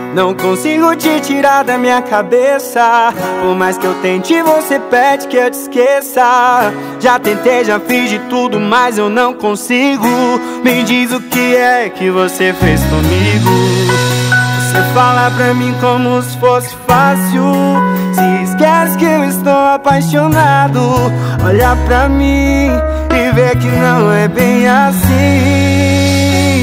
Não consigo te tirar da minha cabeça. Por mais que eu tente, você pede que eu te esqueça. Já tentei, já fiz de tudo, mas eu não consigo. Me diz o que é que você fez comigo. Você fala pra mim como se fosse fácil. Se esquece que eu estou apaixonado. Olha pra mim e vê que não é bem assim.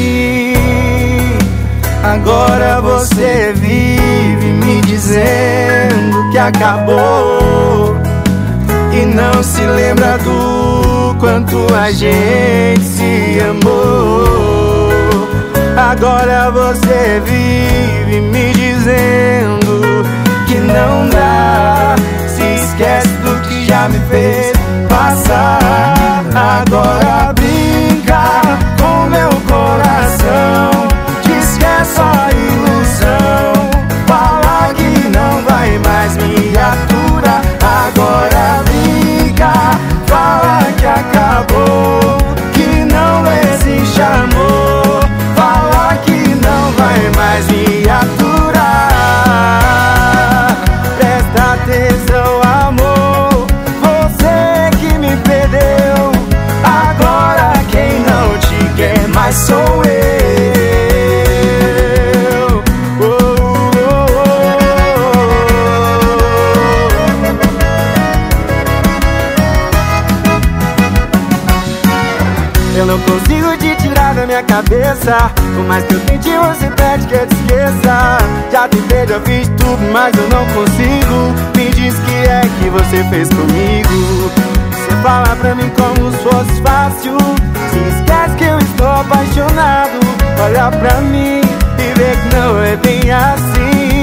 Agora você vive me dizendo que acabou e não se lembra do quanto a gente se amou. Agora você vive me dizendo que não dá, se esquece do que já me fez passar. Agora brinca com meu coração, diz que é só ilusão, fala que não vai mais me aturar. Agora brinca, fala que acabou, que não existe amor, fala que não vai mais me aturar. Presta atenção, amor, você que me perdeu. Agora quem não te quer mais sou eu. Eu não consigo te tirar da minha cabeça. Por mais que eu tente, você pede que eu te esqueça. Já tentei, já fiz tudo, mas eu não consigo. Me diz que é que você fez comigo. Você fala pra mim como se fosse fácil. Se esquece que eu estou apaixonado. Olha pra mim e vê que não é bem assim.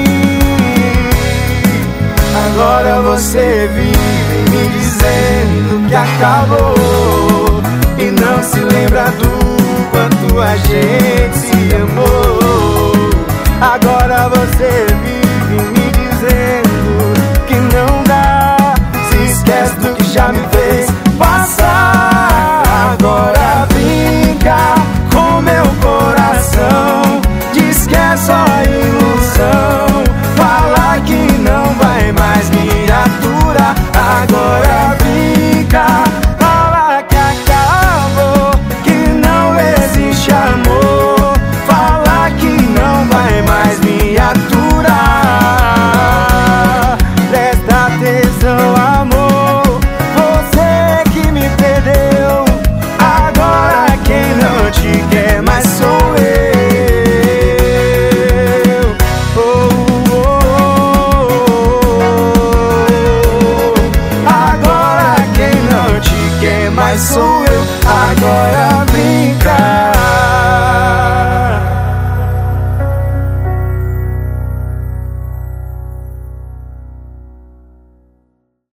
Agora você vive me dizendo que acabou e não se lembra do quanto a gente se amou. Agora você vive me dizendo que não dá, se esquece do que já me fez passar. Agora brinca com meu coração, diz que é só ilusão, fala que não vai mais me aturar. Agora brinca, fala que acabou, que não existe amor, fala que não vai mais me aturar. Presta atenção, amor, você que me perdeu. Agora quem não te quer mais sou eu. Agora quem não te quer mais sou eu. Agora